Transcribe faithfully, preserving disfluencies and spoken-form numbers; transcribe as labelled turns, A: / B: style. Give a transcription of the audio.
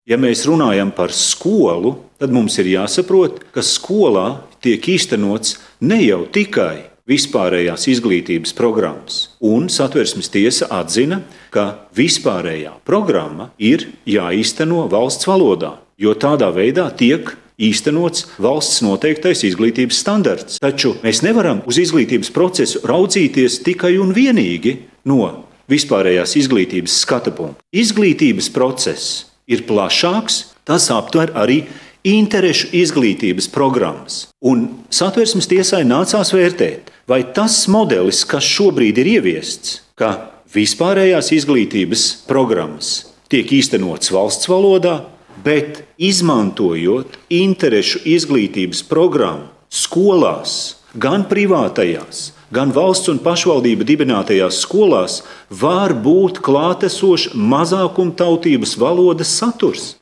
A: Ja mēs runājam par skolu, tad mums ir jāsaprot, ka skolā tiek īstenots ne jau tikai vispārējās izglītības programmas. Un Satversmes tiesa atzina, ka vispārējā programma ir jāīsteno valsts valodā, jo tādā veidā tiek īstenots valsts noteiktais izglītības standarts. Taču mēs nevaram uz izglītības procesu raudzīties tikai un vienīgi no vispārējās izglītības skata punkta. Izglītības process ir plašāks, tas aptver arī interešu izglītības programmas. Un Satversmes tiesai nācās vērtēt, vai tas modelis, kas šobrīd ir ieviests, ka vispārējās izglītības programmas tiek īstenots valsts valodā, bet izmantojot interešu izglītības programmu skolās, gan privātajās, gan valsts un pašvaldība dibinātajās skolās, var būt klātesošs mazākumtautības valodas saturs.